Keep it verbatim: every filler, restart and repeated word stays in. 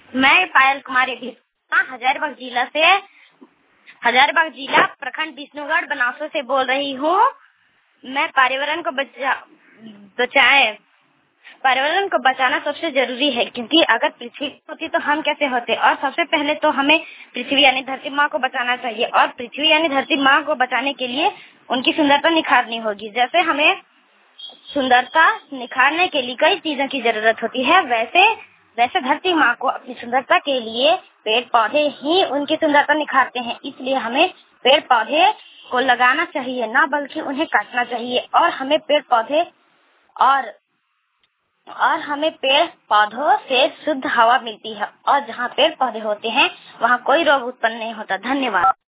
मैं पायल कुमारी भी हजारीबाग जिला से हजारीबाग जिला प्रखंड विष्णुगढ़ बनासो से बोल रही हूँ। मैं पर्यावरण को बचा बचाए पर्यावरण को बचाना सबसे जरूरी है, क्योंकि अगर पृथ्वी होती तो हम कैसे होते। और सबसे पहले तो हमें पृथ्वी यानी धरती माँ को बचाना चाहिए, और पृथ्वी यानी धरती माँ को बचाने के लिए उनकी सुंदरता निखारनी होगी। जैसे हमें सुंदरता निखारने के लिए कई चीजों की जरूरत होती है, वैसे वैसे धरती माँ को अपनी सुंदरता के लिए पेड़ पौधे ही उनकी सुंदरता निखारते हैं। इसलिए हमें पेड़ पौधे को लगाना चाहिए, ना बल्कि उन्हें काटना चाहिए। और हमें पेड़ पौधे और और हमें पेड़ पौधों से शुद्ध हवा मिलती है, और जहाँ पेड़ पौधे होते हैं वहाँ कोई रोग उत्पन्न नहीं होता। धन्यवाद।